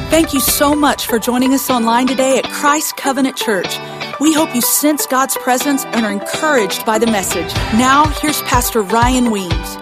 Thank you so much for joining us online today at Christ Covenant Church. We hope you sense God's presence and are encouraged by the message. Now, here's Pastor Ryan Weems.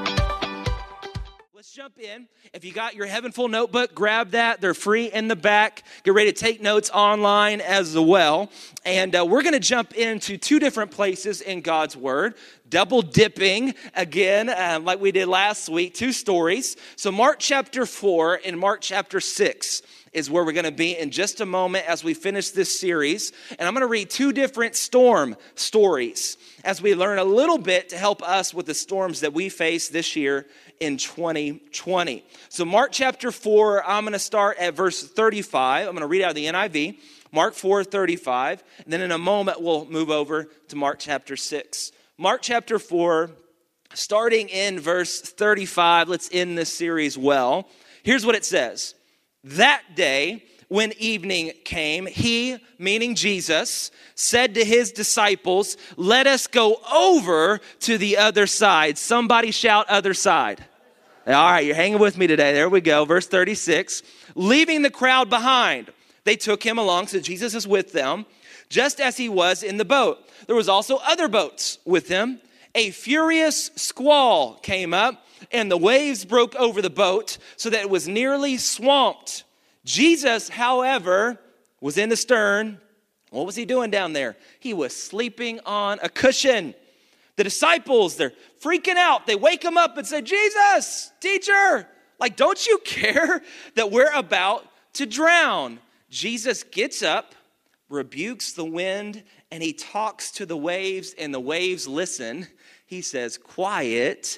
Let's jump in. If you got your Heavenful notebook, grab that. They're free in the back. Get ready to take notes online as well. And we're going to jump into two different places in God's Word. Double dipping again, like we did last week, two stories. So Mark chapter 4 and Mark chapter 6 is where we're going to be in just a moment as we finish this series. And I'm going to read two different storm stories as we learn a little bit to help us with the storms that we face this year in 2020. So Mark chapter 4, I'm going to start at verse 35. I'm going to read out of the NIV, Mark 4:35. And then in a moment, we'll move over to Mark chapter 6. Mark chapter 4, starting in verse 35. Let's end this series well. Here's what it says. That day, when evening came, he, meaning Jesus, said to his disciples, "Let us go over to the other side." Somebody shout, "Other side." All right, you're hanging with me today. There we go. Verse 36. Leaving the crowd behind, they took him along, so Jesus is with them, just as he was in the boat. There was also other boats with him. A furious squall came up, and the waves broke over the boat so that it was nearly swamped. Jesus, however, was in the stern. What was he doing down there? He was sleeping on a cushion. The disciples, they're freaking out. They wake him up and say, "Jesus, teacher, like, don't you care that we're about to drown?" Jesus gets up, rebukes the wind, and he talks to the waves, and the waves listen. He says, "Quiet,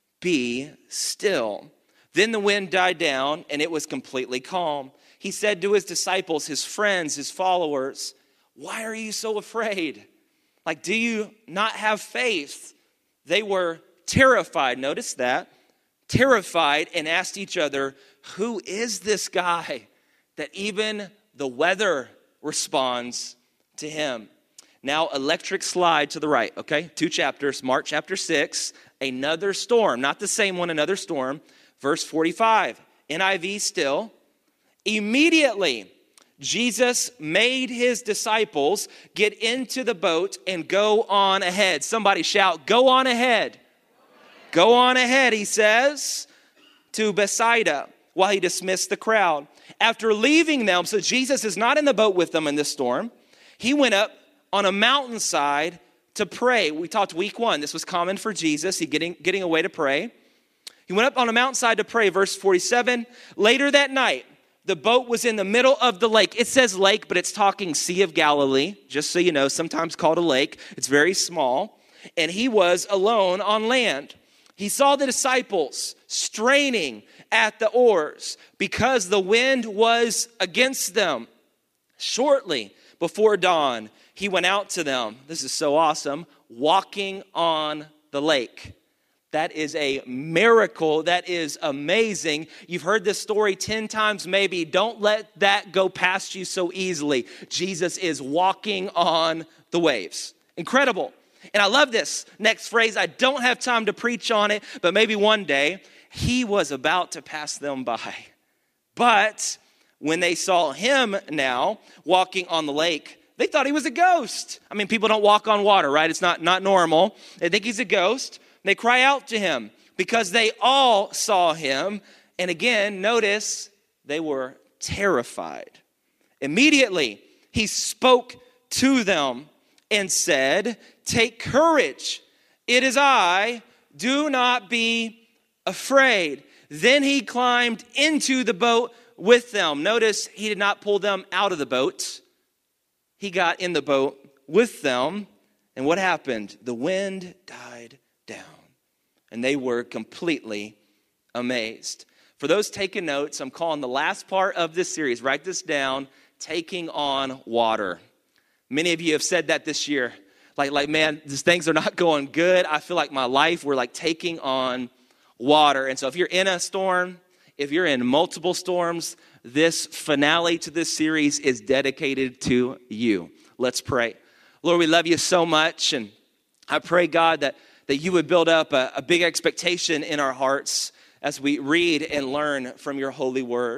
be still." Then the wind died down, and it was completely calm. He said to his disciples, his friends, his followers, "Why are you so afraid? Like, do you not have faith?" They were terrified. Notice that. Terrified, and asked each other, "Who is this guy that even the weather responds to him?" Now, electric slide to the right, okay? 2 chapters, Mark chapter 6, another storm. Not the same one, another storm. Verse 45, NIV still. Immediately, Jesus made his disciples get into the boat and go on ahead. Somebody shout, "Go on ahead." Go on ahead, he says, to Bethsaida while he dismissed the crowd. After leaving them, so Jesus is not in the boat with them in this storm. He went up on a mountainside to pray. We talked week 1. This was common for Jesus. He getting away to pray. He went up on a mountainside to pray. Verse 47. Later that night, the boat was in the middle of the lake. It says lake, but it's talking Sea of Galilee. Just so you know, sometimes called a lake. It's very small. And he was alone on land. He saw the disciples straining at the oars because the wind was against them. Shortly before dawn, he went out to them. This is so awesome. Walking on the lake. That is a miracle. That is amazing. You've heard this story 10 times maybe. Don't let that go past you so easily. Jesus is walking on the waves. Incredible. And I love this next phrase. I don't have time to preach on it, but maybe one day. He was about to pass them by. But when they saw him now walking on the lake, they thought he was a ghost. I mean, people don't walk on water, right? It's not normal. They think he's a ghost. They cry out to him because they all saw him. And again, notice they were terrified. Immediately, he spoke to them and said, "Take courage. It is I. Do not be afraid." Then he climbed into the boat with them. Notice he did not pull them out of the boat. He got in the boat with them. And what happened? The wind died down. And they were completely amazed. For those taking notes, I'm calling the last part of this series, write this down, taking on water. Many of you have said that this year. Like, man, these things are not going good. I feel like my life, we're like taking on water. And so if you're in a storm, if you're in multiple storms, this finale to this series is dedicated to you. Let's pray. Lord, we love you so much. And I pray, God, that you would build up a big expectation in our hearts as we read and learn from your holy word.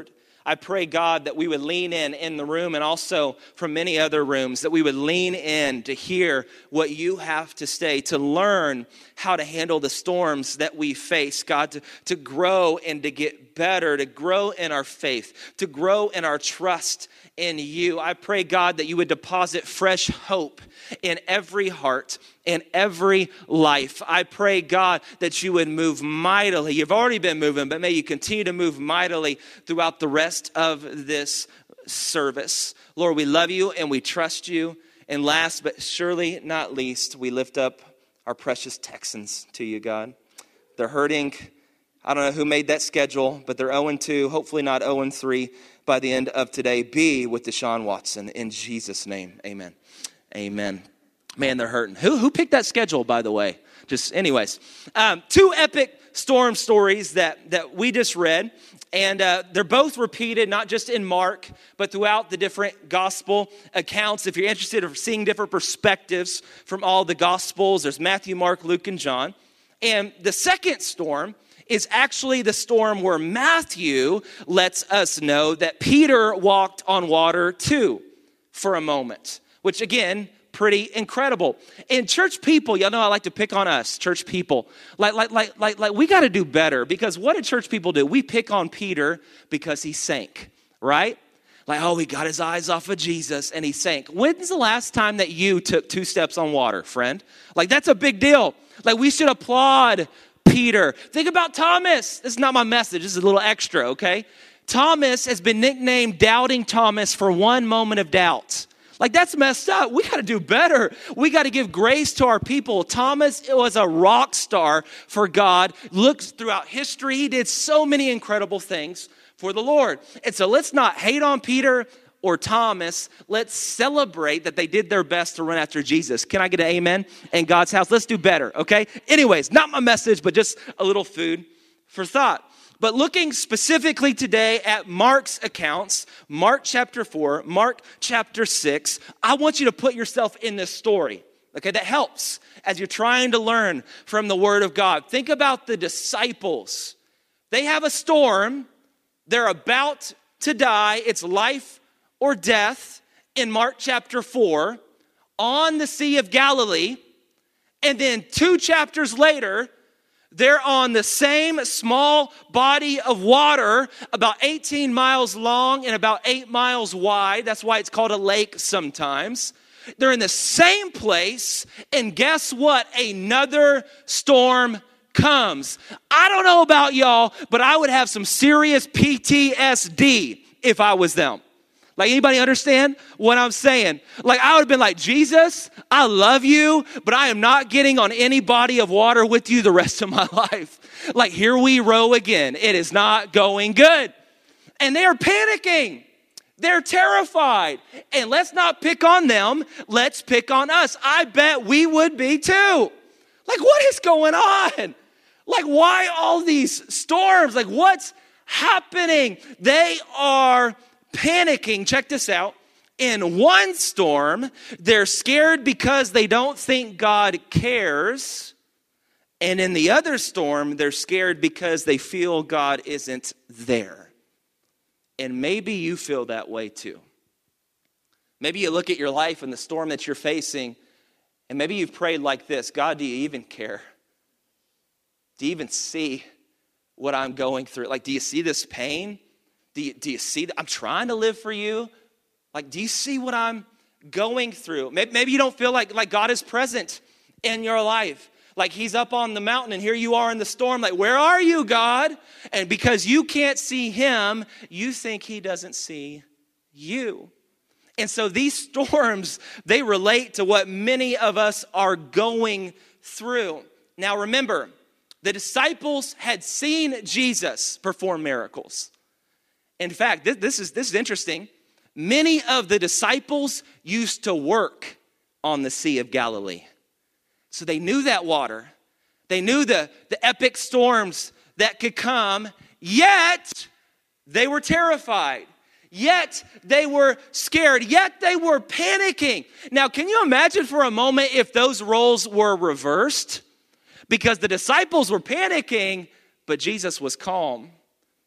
I pray, God, that we would lean in the room and also from many other rooms, that we would lean in to hear what you have to say, to learn how to handle the storms that we face, God, to grow and to get better, to grow in our faith, to grow in our trust in you. I pray, God, that you would deposit fresh hope in every heart, in every life. I pray, God, that you would move mightily. You've already been moving, but may you continue to move mightily throughout the rest of this service. Lord, we love you and we trust you. And last but surely not least, we lift up our precious Texans to you, God. They're hurting. I don't know who made that schedule, but they're 0-2, hopefully not 0-3 by the end of today. Be with Deshaun Watson in Jesus' name. Amen. Amen. Man, they're hurting. Who picked that schedule, by the way? Just anyways. Two epic storm stories that we just read. And they're both repeated, not just in Mark, but throughout the different gospel accounts. If you're interested in seeing different perspectives from all the gospels, there's Matthew, Mark, Luke, and John. And the second storm is actually the storm where Matthew lets us know that Peter walked on water too for a moment, which again, pretty incredible. And church people, y'all know I like to pick on us, church people. Like we got to do better, because what did church people do? We pick on Peter because he sank, right? Like, oh, he got his eyes off of Jesus and he sank. When's the last time that you took 2 steps on water, friend? Like, that's a big deal. Like, we should applaud Peter. Think about Thomas. This is not my message. This is a little extra, okay? Thomas has been nicknamed Doubting Thomas for one moment of doubt. Like, that's messed up. We got to do better. We got to give grace to our people. Thomas was a rock star for God. Looks throughout history. He did so many incredible things for the Lord. And so let's not hate on Peter or Thomas. Let's celebrate that they did their best to run after Jesus. Can I get an amen in God's house? Let's do better, okay? Anyways, not my message, but just a little food for thought. But looking specifically today at Mark's accounts, Mark chapter 4, Mark chapter 6, I want you to put yourself in this story, okay? That helps as you're trying to learn from the Word of God. Think about the disciples. They have a storm. They're about to die. It's life or death in Mark chapter 4 on the Sea of Galilee. And then 2 chapters later, they're on the same small body of water, about 18 miles long and about 8 miles wide. That's why it's called a lake sometimes. They're in the same place, and guess what? Another storm comes. I don't know about y'all, but I would have some serious PTSD if I was them. Like, anybody understand what I'm saying? Like, I would have been like, Jesus, I love you, but I am not getting on any body of water with you the rest of my life. Like, here we row again. It is not going good. And they're panicking. They're terrified. And let's not pick on them. Let's pick on us. I bet we would be too. Like, what is going on? Like, why all these storms? Like, what's happening? They are panicking. Check this out. In one storm, they're scared because they don't think God cares. And in the other storm, they're scared because they feel God isn't there. And maybe you feel that way too. Maybe you look at your life and the storm that you're facing, and maybe you've prayed like this: God, do you even care? Do you even see what I'm going through? Like, do you see this pain? Do you see that I'm trying to live for you? Like, do you see what I'm going through? Maybe you don't feel like God is present in your life. Like, he's up on the mountain and here you are in the storm. Like, where are you, God? And because you can't see him, you think he doesn't see you. And so these storms, they relate to what many of us are going through. Now remember, the disciples had seen Jesus perform miracles. In fact, this is interesting. Many of the disciples used to work on the Sea of Galilee. So they knew that water. They knew the epic storms that could come, yet they were terrified. Yet they were scared. Yet they were panicking. Now, can you imagine for a moment if those roles were reversed? Because the disciples were panicking, but Jesus was calm.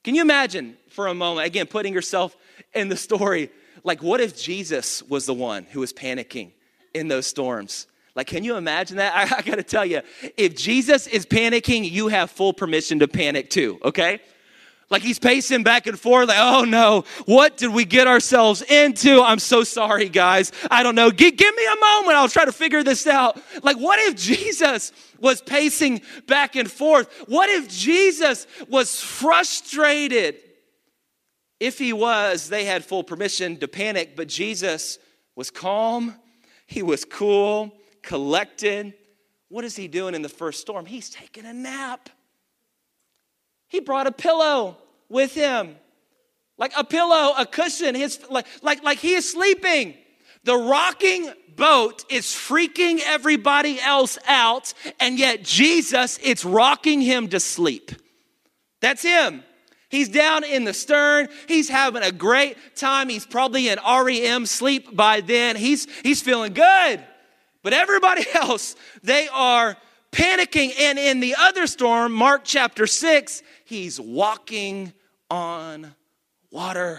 Can you imagine for a moment, again, putting yourself in the story, like what if Jesus was the one who was panicking in those storms? Like, can you imagine that? I got to tell you, if Jesus is panicking, you have full permission to panic too, okay? Like he's pacing back and forth, like, oh no, what did we get ourselves into? I'm so sorry, guys. I don't know. Give me a moment. I'll try to figure this out. Like, what if Jesus was pacing back and forth? What if Jesus was frustrated? If he was, they had full permission to panic, but Jesus was calm. He was cool, collected. What is he doing in the first storm? He's taking a nap. He brought a pillow with him. Like a pillow, a cushion. Like he is sleeping. The rocking boat is freaking everybody else out, and yet Jesus, it's rocking him to sleep. That's him. He's down in the stern. He's having a great time. He's probably in REM sleep by then. He's feeling good. But everybody else, they are panicking. And in the other storm, Mark chapter 6, he's walking on water.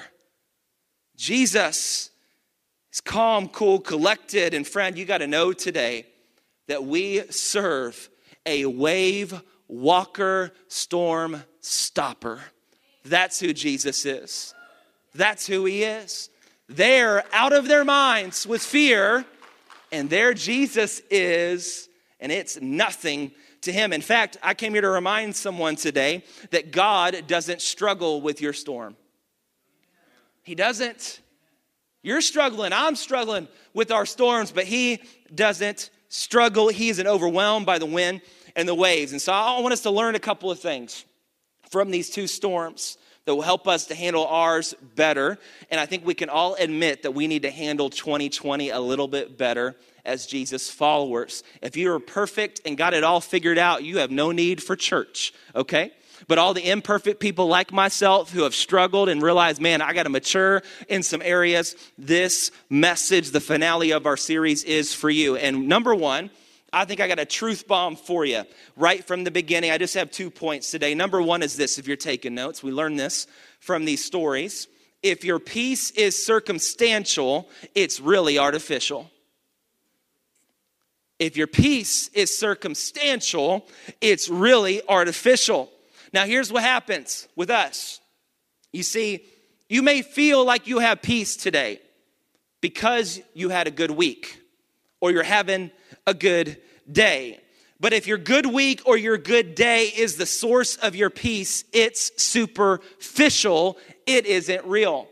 Jesus is calm, cool, collected. And friend, you got to know today that we serve a wave walker, storm stopper. That's who Jesus is. That's who he is. They're out of their minds with fear, and there Jesus is, and it's nothing to him. In fact, I came here to remind someone today that God doesn't struggle with your storm. He doesn't. You're struggling, I'm struggling with our storms, but he doesn't struggle. He isn't overwhelmed by the wind and the waves. And so I want us to learn a couple of things from these two storms that will help us to handle ours better. And I think we can all admit that we need to handle 2020 a little bit better as Jesus followers. If you're perfect and got it all figured out, you have no need for church, okay? But all the imperfect people like myself who have struggled and realized, man, I got to mature in some areas, this message, the finale of our series, is for you. And number one, I think I got a truth bomb for you right from the beginning. I just have 2 points today. Number one is this, if you're taking notes. We learned this from these stories. If your peace is circumstantial, it's really artificial. If your peace is circumstantial, it's really artificial. Now, here's what happens with us. You see, you may feel like you have peace today because you had a good week or you're having a good day. But if your good week or your good day is the source of your peace, it's superficial. It isn't real.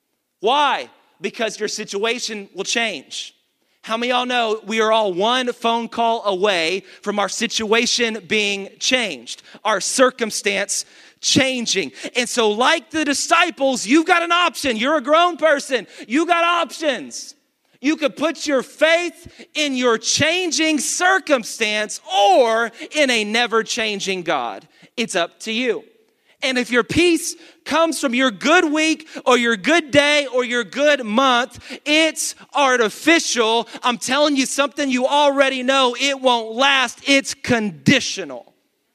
Why? Because your situation will change. How many of y'all know we are all one phone call away from our situation being changed, our circumstance changing? And so like the disciples, you've got an option. You're a grown person. You got options. You could put your faith in your changing circumstance or in a never-changing God. It's up to you. And if your peace comes from your good week or your good day or your good month, it's artificial. I'm telling you something you already know. It won't last. It's conditional.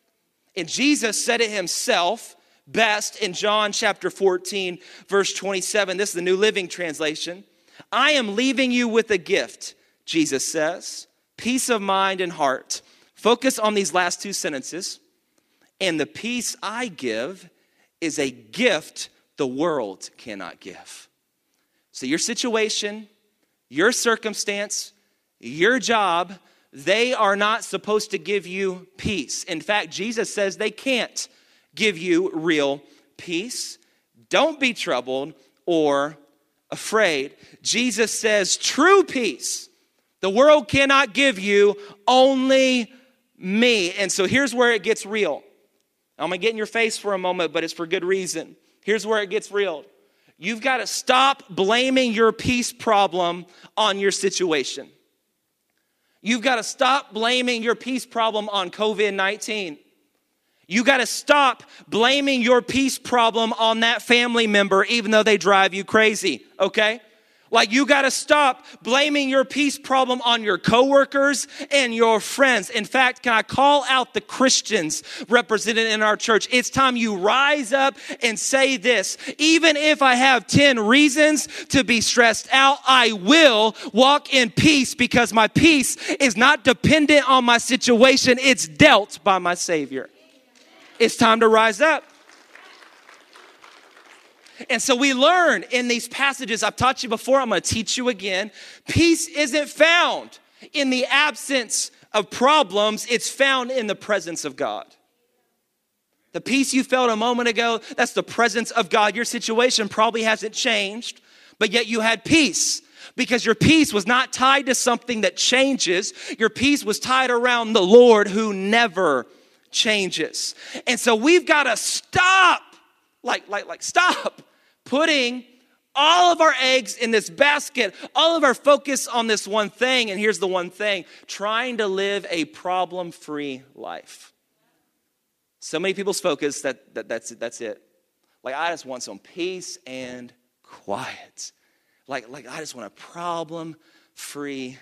And Jesus said it himself best in John chapter 14, verse 27. This is the New Living Translation. I am leaving you with a gift, Jesus says, peace of mind and heart. Focus on these last two sentences. And the peace I give is a gift the world cannot give. So your situation, your circumstance, your job, they are not supposed to give you peace. In fact, Jesus says they can't give you real peace. Don't be troubled or afraid. Jesus says true peace the world cannot give you, only me. And so here's where it gets real. I'm going to get in your face for a moment, but it's for good reason. Here's where it gets real. You've got to stop blaming your peace problem on your situation. You've got to stop blaming your peace problem on COVID-19. You got to stop blaming your peace problem on that family member, even though they drive you crazy, okay? Like, you got to stop blaming your peace problem on your coworkers and your friends. In fact, can I call out the Christians represented in our church? It's time you rise up and say this: even if I have 10 reasons to be stressed out, I will walk in peace, because my peace is not dependent on my situation. It's dealt by my Savior. It's time to rise up. And so we learn in these passages, I've taught you before, I'm going to teach you again. Peace isn't found in the absence of problems. It's found in the presence of God. The peace you felt a moment ago, that's the presence of God. Your situation probably hasn't changed, but yet you had peace, because your peace was not tied to something that changes. Your peace was tied around the Lord who never changes. And so we've got to stop, stop putting all of our eggs in this basket, all of our focus on this one thing. And here's the one thing: trying to live a problem-free life. So many people's focus, that's it. Like, I just want some peace and quiet. Like I just want a problem-free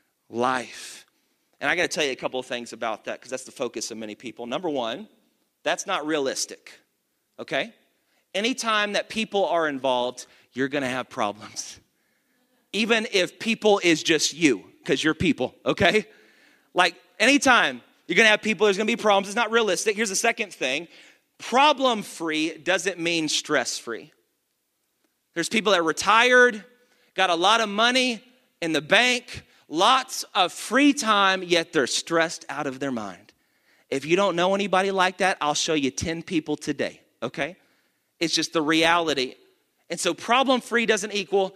life. And I got to tell you a couple of things about that, because that's the focus of many people. Number one, that's not realistic, okay? Anytime that people are involved, you're going to have problems. Even if people is just you, because you're people, okay? Like, anytime you're going to have people, there's going to be problems. It's not realistic. Here's the second thing: problem-free doesn't mean stress-free. There's people that are retired, got a lot of money in the bank, lots of free time, yet they're stressed out of their mind. If you don't know anybody like that, I'll show you 10 people today, okay? It's just the reality. And so problem-free doesn't equal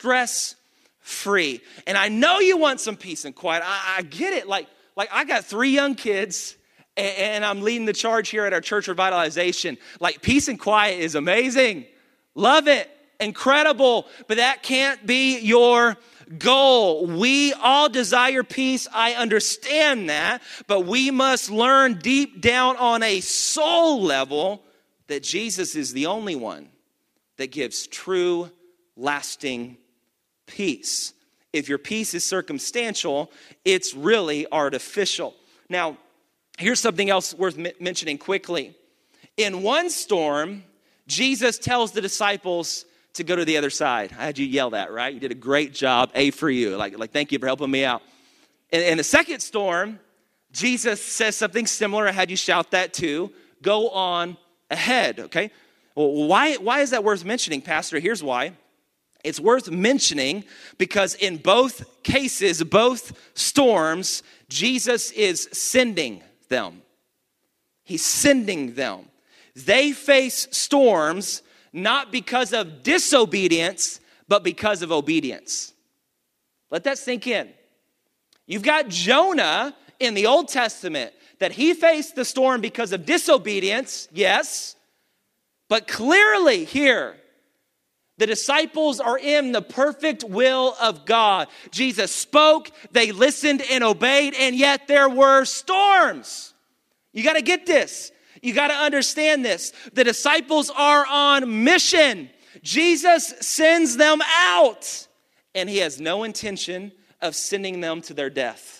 stress-free. And I know you want some peace and quiet. I get it. Like I got 3 young kids, and I'm leading the charge here at our church revitalization. Like, peace and quiet is amazing. Love it. Incredible. But that can't be your goal. We all desire peace. I understand that. But we must learn deep down on a soul level that Jesus is the only one that gives true, lasting peace. If your peace is circumstantial, it's really artificial. Now, here's something else worth mentioning quickly. In one storm, Jesus tells the disciples to go to the other side. I had you yell that, right? You did a great job. A for you. Like thank you for helping me out. In the second storm, Jesus says something similar. I had you shout that too. Go on ahead, okay? Well, why is that worth mentioning, Pastor? Here's why. It's worth mentioning because in both cases, both storms, Jesus is sending them. He's sending them. They face storms not because of disobedience, but because of obedience. Let that sink in. You've got Jonah in the Old Testament, that he faced the storm because of disobedience, yes. But clearly here, the disciples are in the perfect will of God. Jesus spoke, they listened and obeyed, and yet there were storms. You got to get this. You got to understand this. The disciples are on mission. Jesus sends them out, and he has no intention of sending them to their death.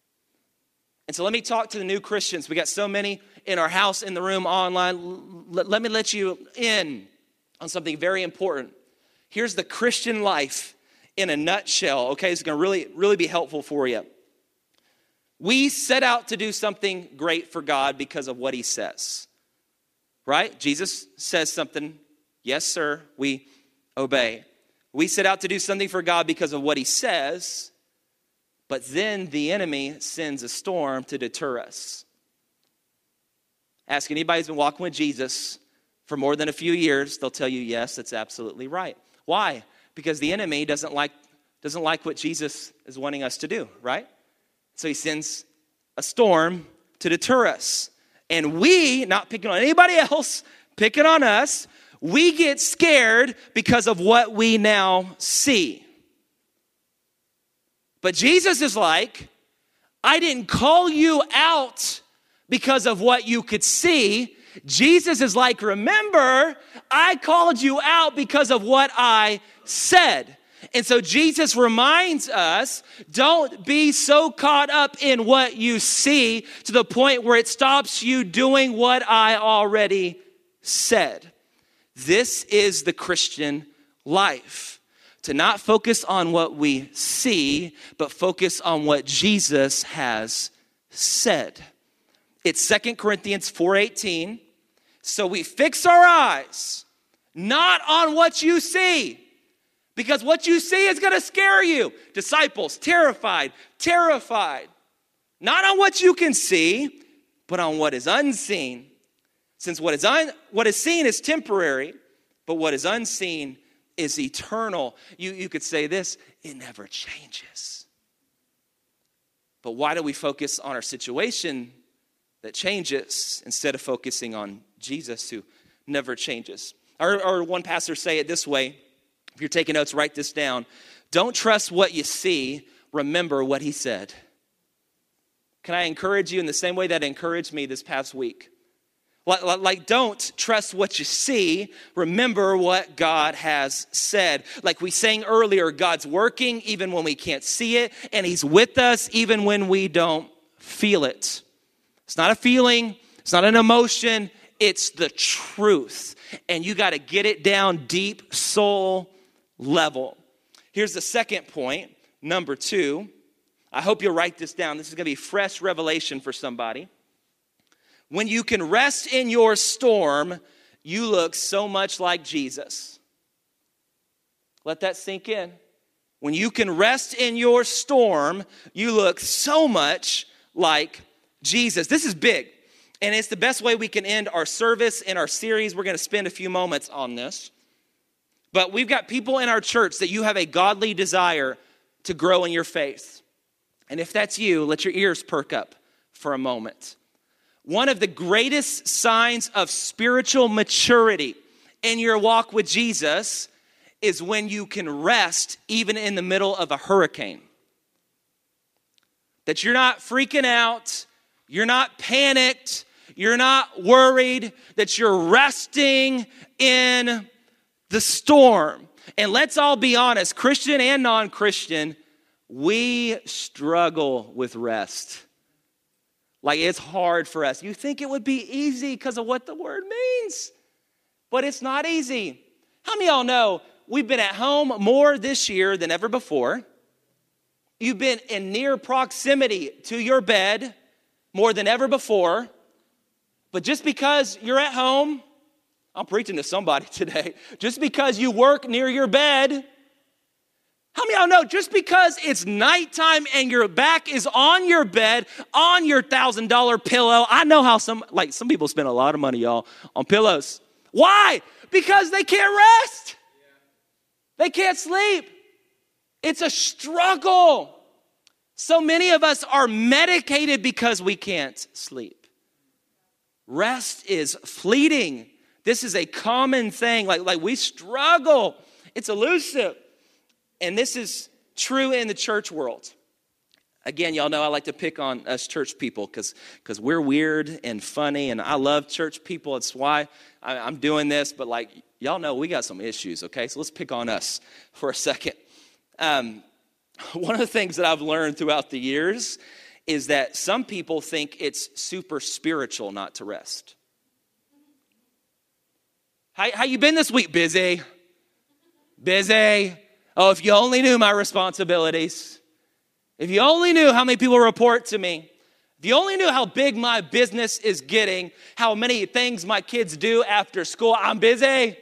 And so let me talk to the new Christians. We got so many in our house, in the room, online. Let me let you in on something very important. Here's the Christian life in a nutshell, okay? It's going to really be helpful for you. We set out to do something great for God because of what he says, right? Jesus says something, yes, sir, we obey. We set out to do something for God because of what he says, but then the enemy sends a storm to deter us. Ask anybody who's been walking with Jesus for more than a few years, they'll tell you, yes, that's absolutely right. Why? Because the enemy doesn't like what Jesus is wanting us to do, right? So he sends a storm to deter us. And we, not picking on anybody else, picking on us, we get scared because of what we now see. But Jesus is like, I didn't call you out because of what you could see. Jesus is like, remember, I called you out because of what I said. And so Jesus reminds us, don't be so caught up in what you see to the point where it stops you doing what I already said. This is the Christian life. To not focus on what we see, but focus on what Jesus has said. It's 2 Corinthians 4:18. So we fix our eyes not on what you see, because what you see is going to scare you. Disciples, terrified. Not on what you can see, but on what is unseen. Since what is seen is temporary, but what is unseen is eternal. You could say this, it never changes. But why do we focus on our situation that changes instead of focusing on Jesus who never changes? Or one pastor say it this way. If you're taking notes, write this down. Don't trust what you see. Remember what he said. Can I encourage you in the same way that encouraged me this past week? Like, don't trust what you see. Remember what God has said. Like we sang earlier, God's working even when we can't see it, and he's with us even when we don't feel it. It's not a feeling. It's not an emotion. It's the truth. And you got to get it down deep, soul level. Here's the second point, number 2. I hope you'll write this down. This is going to be fresh revelation for somebody. When you can rest in your storm, you look so much like Jesus. Let that sink in. When you can rest in your storm, you look so much like Jesus. This is big, and it's the best way we can end our service in our series. We're going to spend a few moments on this. But we've got people in our church that you have a godly desire to grow in your faith. And if that's you, let your ears perk up for a moment. One of the greatest signs of spiritual maturity in your walk with Jesus is when you can rest even in the middle of a hurricane. That you're not freaking out, you're not panicked, you're not worried, that you're resting in the storm. And let's all be honest, Christian and non-Christian, we struggle with rest. Like, it's hard for us. You think it would be easy because of what the word means, but it's not easy. How many of y'all know we've been at home more this year than ever before? You've been in near proximity to your bed more than ever before. But just because you're at home, I'm preaching to somebody today, just because you work near your bed, how many of y'all know just because it's nighttime and your back is on your bed, on your $1,000 pillow, I know how some people spend a lot of money, y'all, on pillows. Why? Because they can't rest. They can't sleep. It's a struggle. So many of us are medicated because we can't sleep. Rest is fleeting. This is a common thing. Like we struggle. It's elusive. And this is true in the church world. Again, y'all know I like to pick on us church people because we're weird and funny, and I love church people. It's why I'm doing this. But y'all know we got some issues, okay? So let's pick on us for a second. One of the things that I've learned throughout the years is that some people think it's super spiritual not to rest. How you been this week? Busy. Oh, if you only knew my responsibilities. If you only knew how many people report to me. If you only knew how big my business is getting, how many things my kids do after school. I'm busy.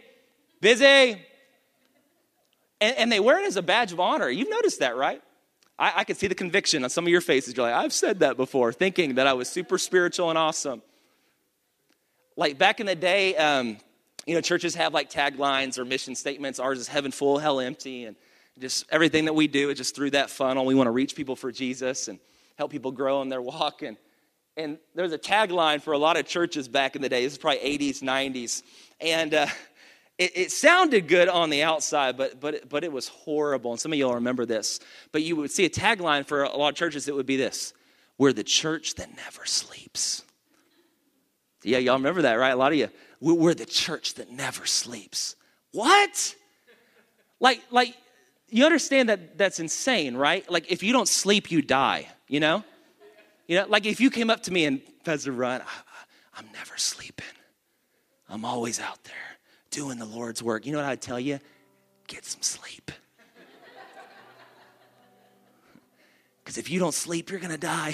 And they wear it as a badge of honor. You've noticed that, right? I can see the conviction on some of your faces. You're like, I've said that before, thinking that I was super spiritual and awesome. Like back in the day, churches have taglines or mission statements. Ours is heaven full, hell empty. And just everything that we do is just through that funnel. We want to reach people for Jesus and help people grow in their walk. And there's a tagline for a lot of churches back in the day. This is probably 80s, 90s. And it sounded good on the outside, but it was horrible. And some of y'all remember this. But you would see a tagline for a lot of churches that would be this: we're the church that never sleeps. Yeah, y'all remember that, right? A lot of you. We're the church that never sleeps. What? Like you understand that that's insane, right? Like if you don't sleep, you die, you know? Like if you came up to me and Pastor Ron, I'm never sleeping. I'm always out there doing the Lord's work. You know what I'd tell you? Get some sleep. Because if you don't sleep, you're going to die.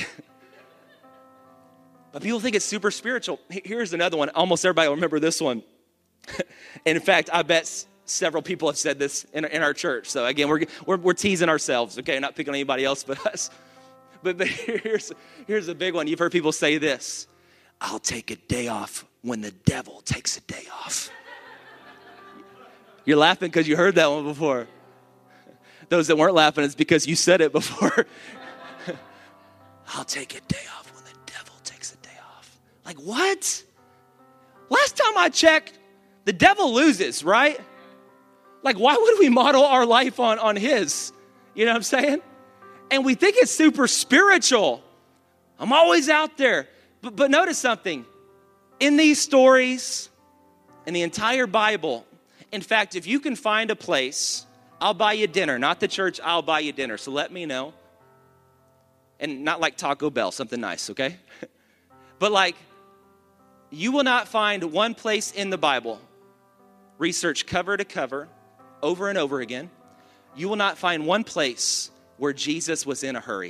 But people think it's super spiritual. Here's another one. Almost everybody will remember this one. And in fact, I bet several people have said this in our church. So again, we're teasing ourselves, okay? Not picking on anybody else but us. But here's a big one. You've heard people say this. I'll take a day off when the devil takes a day off. You're laughing because you heard that one before. Those that weren't laughing, it's because you said it before. I'll take a day off when the devil takes a day off. Like what? Last time I checked, the devil loses, right? Like why would we model our life on his? You know what I'm saying? And we think it's super spiritual. I'm always out there. But notice something. In these stories, in the entire Bible, in fact, if you can find a place, I'll buy you dinner. Not the church, I'll buy you dinner. So let me know. And not like Taco Bell, something nice, okay? But like, you will not find one place in the Bible, research cover to cover, over and over again. You will not find one place where Jesus was in a hurry.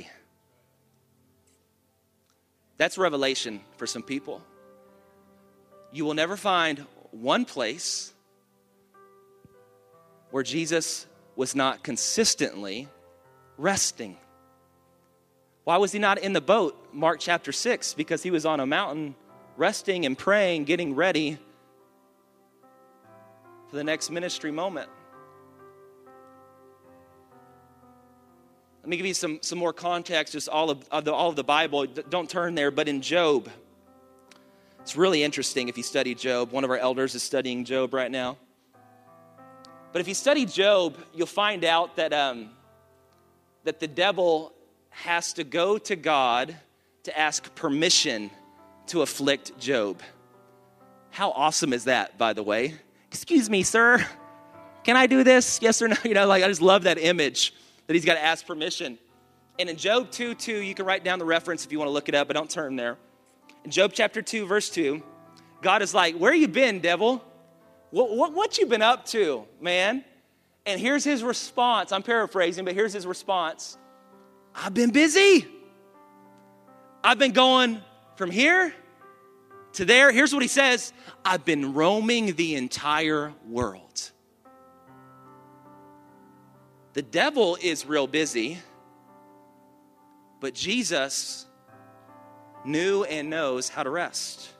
That's revelation for some people. You will never find one place where Jesus was not consistently resting. Why was he not in the boat? Mark chapter 6, because he was on a mountain resting and praying, getting ready for the next ministry moment. Let me give you some more context, just all of the Bible. Don't turn there, but in Job. It's really interesting if you study Job. One of our elders is studying Job right now. But if you study Job, you'll find out that that the devil has to go to God to ask permission to afflict Job. How awesome is that, by the way? Excuse me, sir. Can I do this? Yes or no? I just love that image that he's got to ask permission. And in Job 2:2, you can write down the reference if you want to look it up, but don't turn there. In Job chapter 2, verse 2, God is like, where you been, devil? What you been up to, man? And here's his response. I'm paraphrasing, but here's his response. I've been busy. I've been going from here to there. Here's what he says. I've been roaming the entire world. The devil is real busy, but Jesus knew and knows how to rest.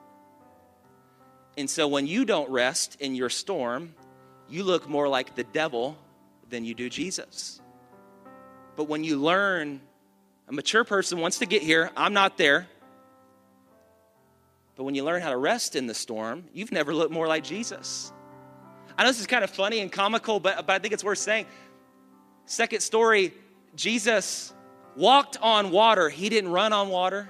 And so when you don't rest in your storm, you look more like the devil than you do Jesus. But when you learn, a mature person wants to get here, I'm not there. But when you learn how to rest in the storm, you've never looked more like Jesus. I know this is kind of funny and comical, but I think it's worth saying. Second story, Jesus walked on water. He didn't run on water.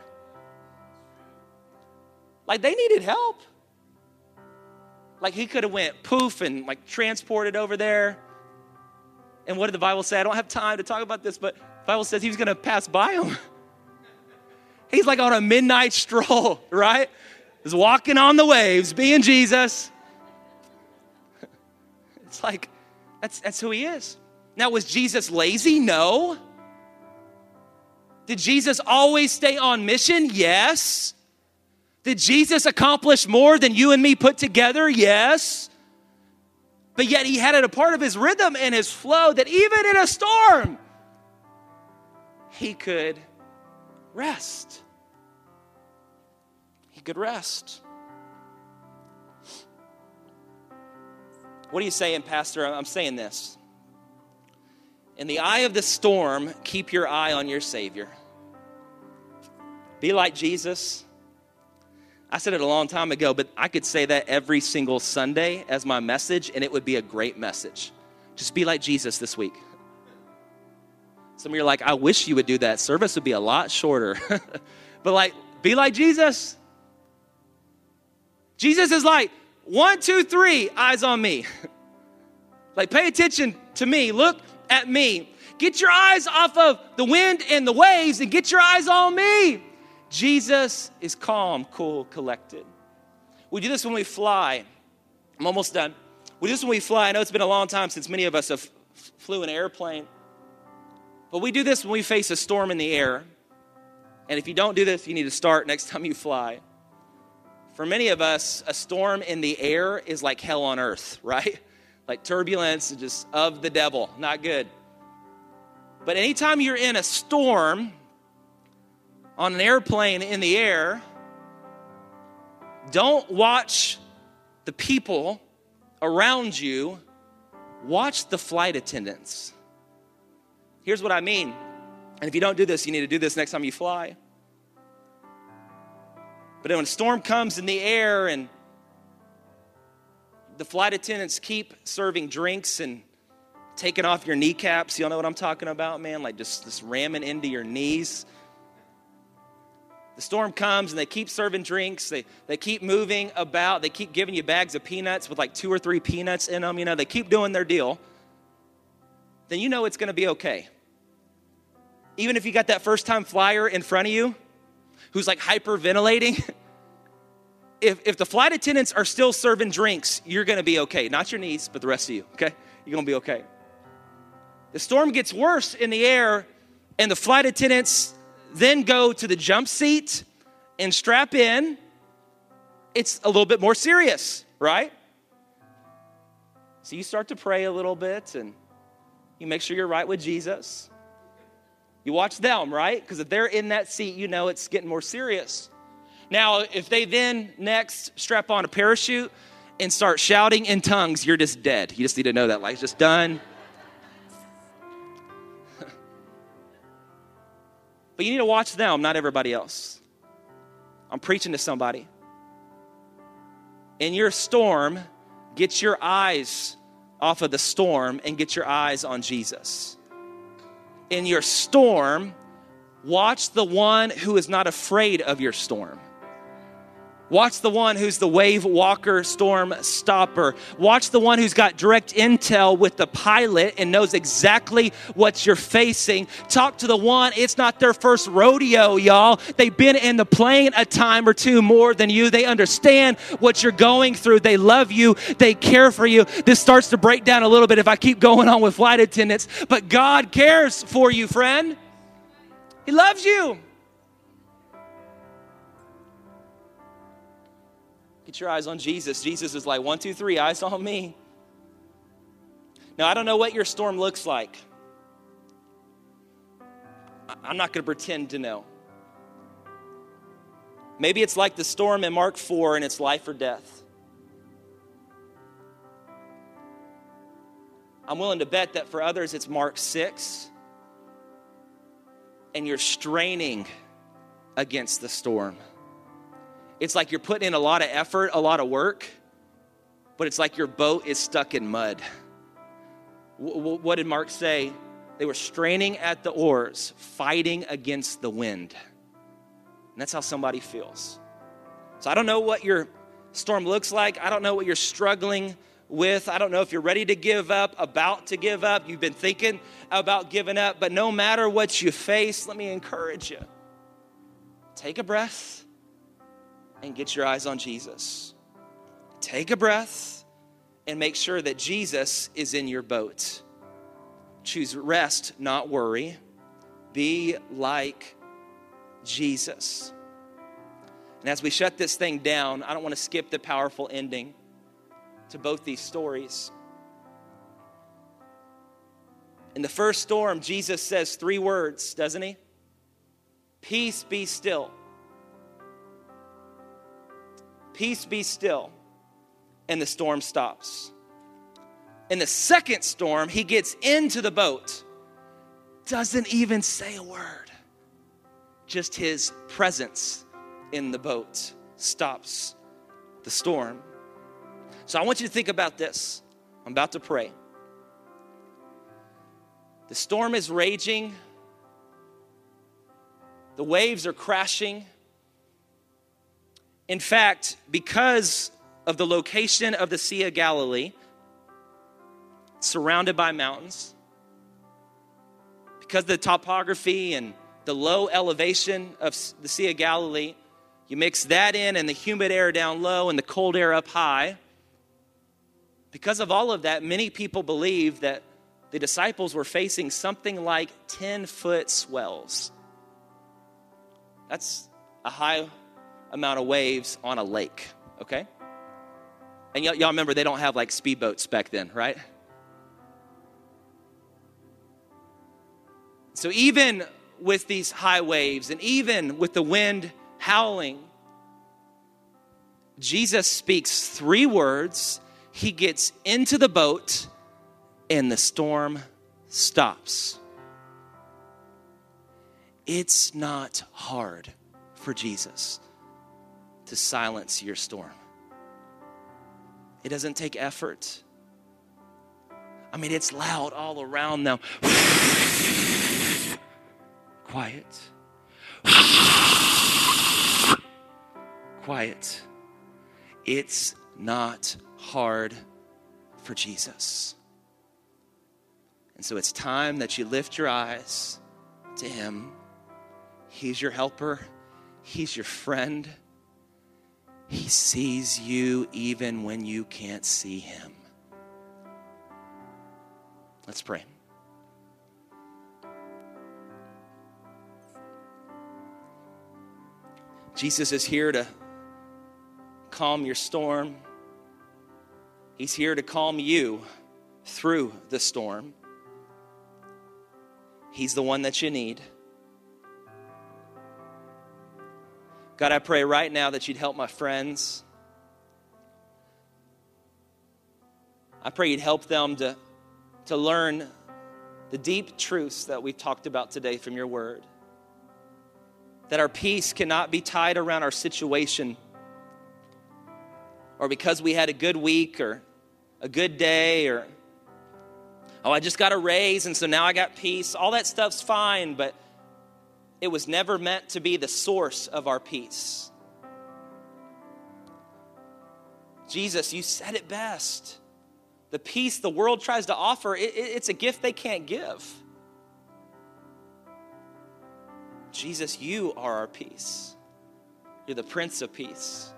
Like they needed help. Like he could have went poof and like transported over there. And what did the Bible say? I don't have time to talk about this, but the Bible says he was going to pass by him. He's like on a midnight stroll, right? He's walking on the waves, being Jesus. It's like, that's who he is. Now, was Jesus lazy? No. Did Jesus always stay on mission? Yes. Did Jesus accomplish more than you and me put together? Yes. But yet he had it a part of his rhythm and his flow that even in a storm, he could rest. He could rest. What are you saying, Pastor? I'm saying this. In the eye of the storm, keep your eye on your Savior. Be like Jesus. I said it a long time ago, but I could say that every single Sunday as my message, and it would be a great message. Just be like Jesus this week. Some of you are like, I wish you would do that. Service would be a lot shorter. But be like Jesus. Jesus is like, 1, 2, 3, eyes on me. Pay attention to me. Look at me. Get your eyes off of the wind and the waves and get your eyes on me. Jesus is calm, cool, collected. We do this when we fly. I'm almost done. We do this when we fly. I know it's been a long time since many of us have flew an airplane. But we do this when we face a storm in the air. And if you don't do this, you need to start next time you fly. For many of us, a storm in the air is like hell on earth, right? Like turbulence, just of the devil, not good. But anytime you're in a storm on an airplane in the air, don't watch the people around you, watch the flight attendants. Here's what I mean. And if you don't do this, you need to do this next time you fly. But when a storm comes in the air and the flight attendants keep serving drinks and taking off your kneecaps, y'all know what I'm talking about, man? Like just ramming into your knees. The storm comes and they keep serving drinks. They keep moving about. They keep giving you bags of peanuts with like 2 or 3 peanuts in them. You know, they keep doing their deal. Then you know it's going to be okay. Even if you got that first-time flyer in front of you who's like hyperventilating, if the flight attendants are still serving drinks, you're going to be okay. Not your niece, but the rest of you, okay? You're going to be okay. The storm gets worse in the air, and the flight attendants then go to the jump seat and strap in. It's a little bit more serious, right? So you start to pray a little bit, and you make sure you're right with Jesus. You watch them, right? Because if they're in that seat, you know it's getting more serious. Now, if they then next strap on a parachute and start shouting in tongues, you're just dead. You just need to know that. Like, it's just done. But you need to watch them, not everybody else. I'm preaching to somebody. In your storm, get your eyes off of the storm and get your eyes on Jesus. In your storm, watch the one who is not afraid of your storm. Watch the one who's the wave walker, storm stopper. Watch the one who's got direct intel with the pilot and knows exactly what you're facing. Talk to the one, it's not their first rodeo, y'all. They've been in the plane a time or two more than you. They understand what you're going through. They love you. They care for you. This starts to break down a little bit if I keep going on with flight attendants. But God cares for you, friend. He loves you. Get your eyes on Jesus. Jesus is like, 1, 2, 3, eyes on me. Now, I don't know what your storm looks like. I'm not going to pretend to know. Maybe it's like the storm in Mark 4 and it's life or death. I'm willing to bet that for others it's Mark 6 and you're straining against the storm. It's like you're putting in a lot of effort, a lot of work, but it's like your boat is stuck in mud. What did Mark say? They were straining at the oars, fighting against the wind. And that's how somebody feels. So I don't know what your storm looks like. I don't know what you're struggling with. I don't know if you're ready to give up, about to give up. You've been thinking about giving up. But no matter what you face, let me encourage you. Take a breath. And get your eyes on Jesus. Take a breath and make sure that Jesus is in your boat. Choose rest, not worry. Be like Jesus. And as we shut this thing down, I don't want to skip the powerful ending to both these stories. In the first storm, Jesus says 3 words, doesn't he? Peace, be still. Peace be still, and the storm stops. In the second storm, he gets into the boat, doesn't even say a word. Just his presence in the boat stops the storm. So I want you to think about this. I'm about to pray. The storm is raging. The waves are crashing. In fact, because of the location of the Sea of Galilee, surrounded by mountains, Because of the topography and the low elevation of the Sea of Galilee, you mix that in and the humid air down low and the cold air up high. Because of all of that, many people believe that the disciples were facing something like 10-foot swells. That's a high amount of waves on a lake, okay? And y'all remember they don't have like speedboats back then, right? So even with these high waves and even with the wind howling, Jesus speaks 3 words. He gets into the boat and the storm stops. It's not hard for Jesus to silence your storm. It doesn't take effort. I mean, it's loud all around now. Quiet. Quiet. It's not hard for Jesus. And so it's time that you lift your eyes to him. He's your helper. He's your friend. He sees you even when you can't see him. Let's pray. Jesus is here to calm your storm. He's here to calm you through the storm. He's the one that you need. God, I pray right now that you'd help my friends. I pray you'd help them to learn the deep truths that we've talked about today from your word. That our peace cannot be tied around our situation, or because we had a good week or a good day, or, oh, I just got a raise and so now I got peace. All that stuff's fine, but it was never meant to be the source of our peace. Jesus, you said it best. The peace the world tries to offer, it's a gift they can't give. Jesus, you are our peace. You're the Prince of Peace.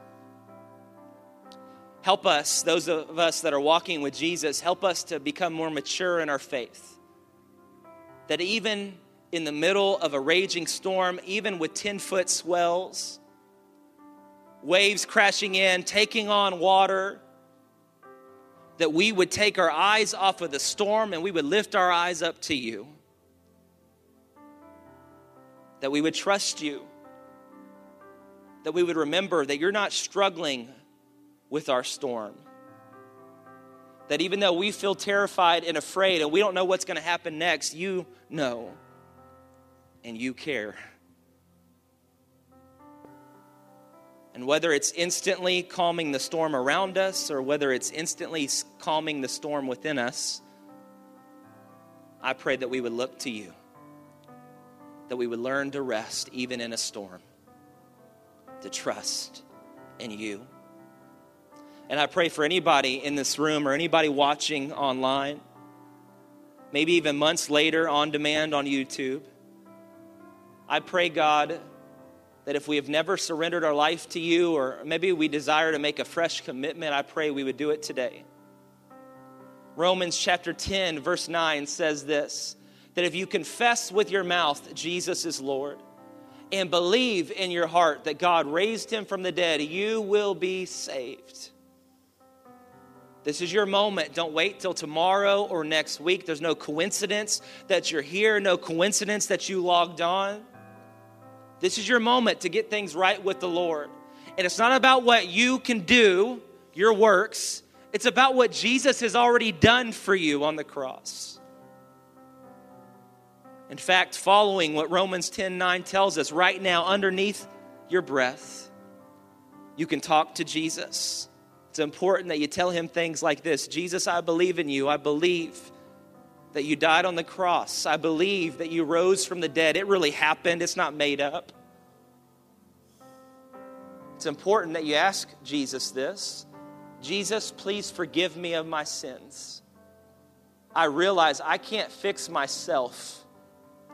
Help us, those of us that are walking with Jesus, help us to become more mature in our faith. That even in the middle of a raging storm, even with 10-foot swells, waves crashing in, taking on water, that we would take our eyes off of the storm and we would lift our eyes up to you. That we would trust you. That we would remember that you're not struggling with our storm. That even though we feel terrified and afraid and we don't know what's going to happen next, you know and you care. And whether it's instantly calming the storm around us or whether it's instantly calming the storm within us, I pray that we would look to you. That we would learn to rest even in a storm. To trust in you. And I pray for anybody in this room or anybody watching online, maybe even months later on demand on YouTube. I pray, God, that if we have never surrendered our life to you, or maybe we desire to make a fresh commitment, I pray we would do it today. Romans chapter 10, verse 9 says this, that if you confess with your mouth Jesus is Lord and believe in your heart that God raised him from the dead, you will be saved. This is your moment. Don't wait till tomorrow or next week. There's no coincidence that you're here, no coincidence that you logged on. This is your moment to get things right with the Lord. And it's not about what you can do, your works. It's about what Jesus has already done for you on the cross. In fact, following what Romans 10:9 tells us, right now, underneath your breath, you can talk to Jesus. It's important that you tell him things like this. Jesus, I believe in you. I believe that you died on the cross. I believe that you rose from the dead. It really happened. It's not made up. It's important that you ask Jesus this. Jesus, please forgive me of my sins. I realize I can't fix myself.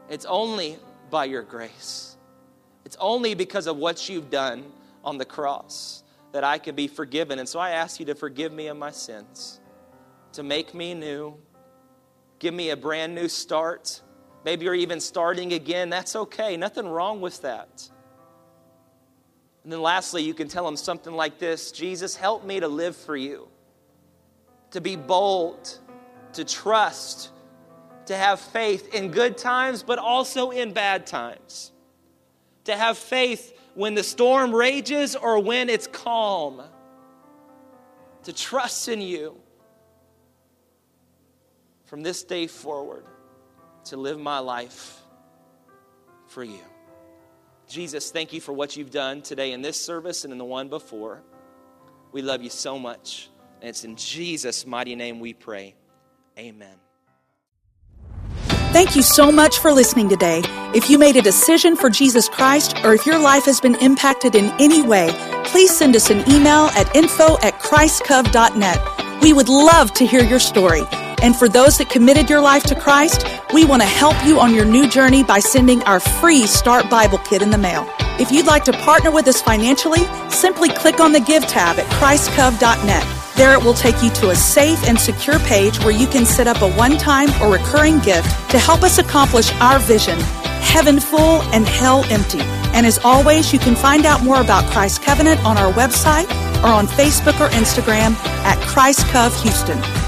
It's only by your grace. It's only because of what you've done on the cross that I can be forgiven. And so I ask you to forgive me of my sins, to make me new, give me a brand new start. Maybe you're even starting again. That's okay. Nothing wrong with that. And then lastly, you can tell him something like this: Jesus, help me to live for you, to be bold, to trust, to have faith in good times, but also in bad times. To have faith when the storm rages or when it's calm. To trust in you. From this day forward, to live my life for you. Jesus, thank you for what you've done today in this service and in the one before. We love you so much. And it's in Jesus' mighty name we pray. Amen. Thank you so much for listening today. If you made a decision for Jesus Christ, or if your life has been impacted in any way, please send us an email at info@christcov.net. We would love to hear your story. And for those that committed your life to Christ, we want to help you on your new journey by sending our free Start Bible Kit in the mail. If you'd like to partner with us financially, simply click on the Give tab at christcov.net. There it will take you to a safe and secure page where you can set up a one-time or recurring gift to help us accomplish our vision, heaven full and hell empty. And as always, you can find out more about Christ Covenant on our website or on Facebook or Instagram at Christ Cov Houston.